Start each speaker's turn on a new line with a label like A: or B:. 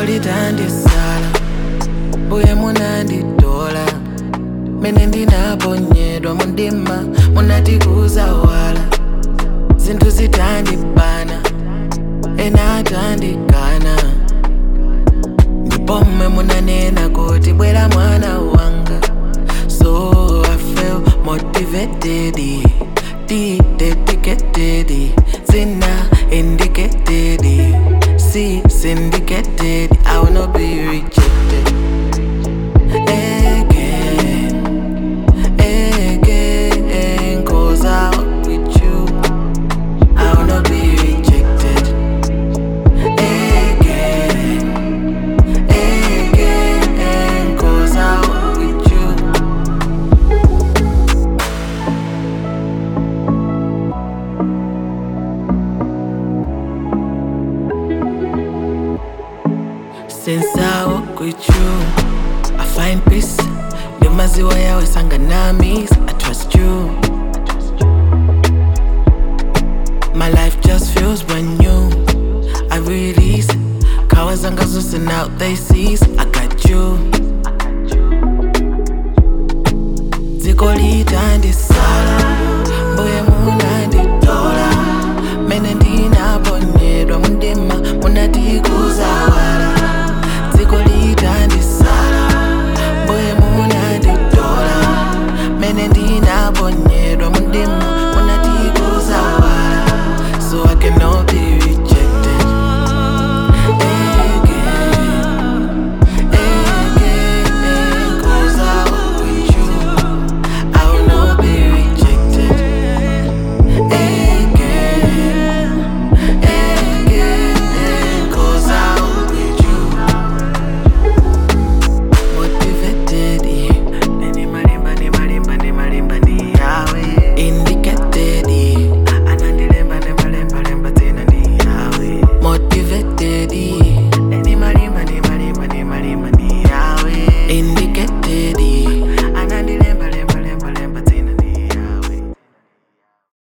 A: litandisala mbuye munanditola mene ndinaponyedwa mundima munatikuza wala zinthu zitandibana ena atandikana ndipo mme munanena kuti bwera mwana wanga. So I feel motivated, dedicated, zina indicated, see syndicated. I will not be rejected again, cause I walk with you. I will not be rejected again, cause I walk with you. Since I walk with you, I find peace. Maziwa yawe sanganami, I trust you. My life just feels brand new. I release kawazanga zose now they cease. I got you. Ziko litandisala